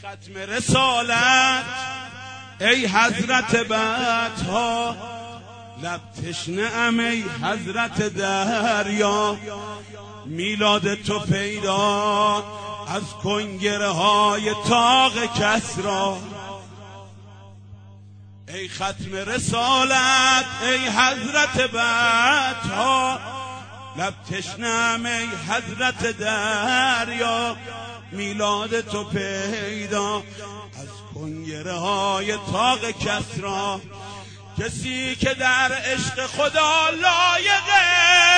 ختم رسالت ای حضرت بطها، لب تشنه ام ای حضرت دریا. میلاد تو پیدا از کنگره های طاق کسری. ای ختم رسالت ای حضرت بطها، لب تشنه ام ای حضرت دریا. میلاد تو پیدا از کنگره های طاق کسری. کسی که در عشق خدا لایقه،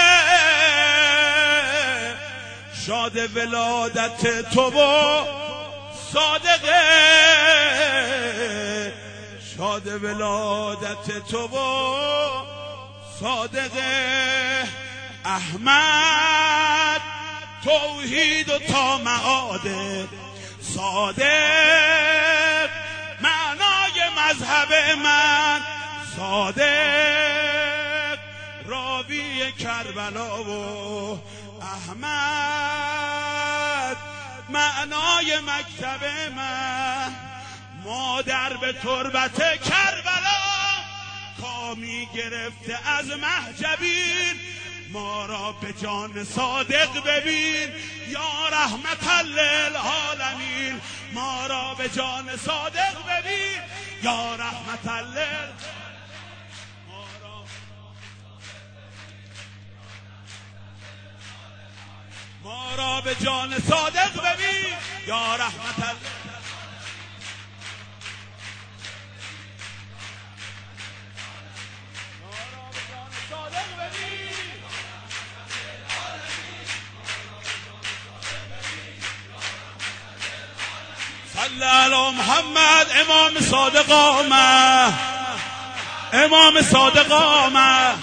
شاد ولادت تو و صادقه. شاد ولادت تو و صادقه. احمد توحید و تا معاده صادق، معنای مذهب من صادق. راوی کربلا و احمد، معنای مکتب من. مادر به تربت کربلا کامی گرفته از محجبین. ما را به جان صادق ببین یا رحمت للعالمین. ما را به جان صادق ببین یا رحمت للعالمین. ما را به جان صادق ببین یا رحمت للعالمین. صلی علی محمد. امام صادق آمد، امام صادق آمد.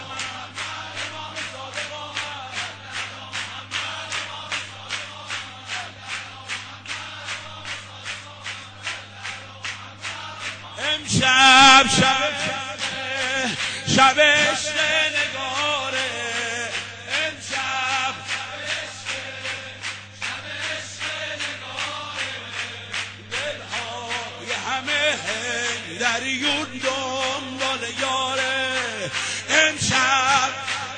امشب شب عشق نگاره. امشب دلهای همه دریون دنبال یاره. امشب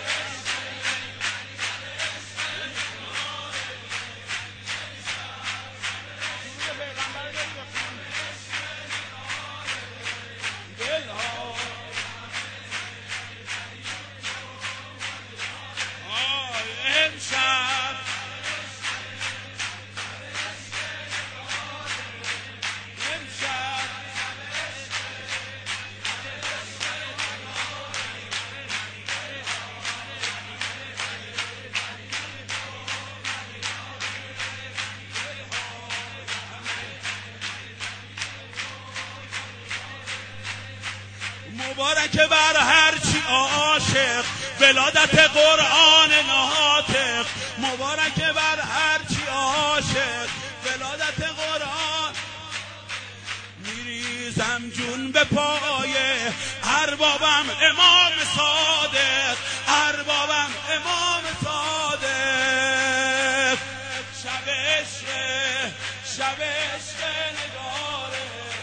مبارک بر هرچی عاشق ولادت قرآن ناطق. مبارک بر هرچی عاشق ولادت قرآن. میریزم جون به پایه اربابم امام صادق. اربابم امام صادق. شب عشق شب عشق نگاره.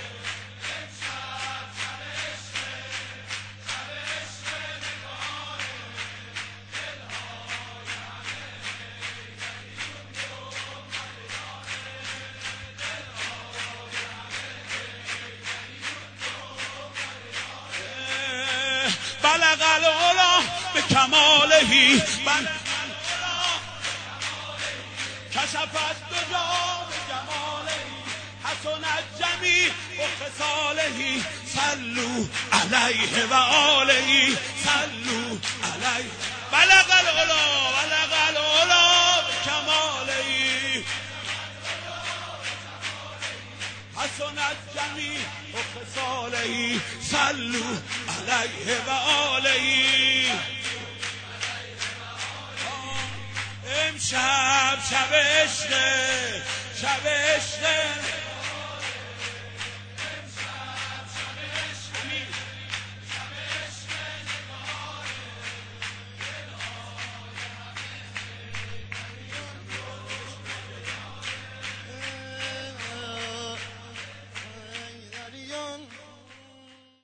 بلغ العلا به کمالهی کشفت دجا به جمالهی حسنت جمیع و خصالهی. صلو علیه و آلهی صلو علیه. بلغ العلا بلغ العلا به کمالهی حسنت جمیع و خصالهی. صلو علیه و آلهی. امشب شب عشق شب عشق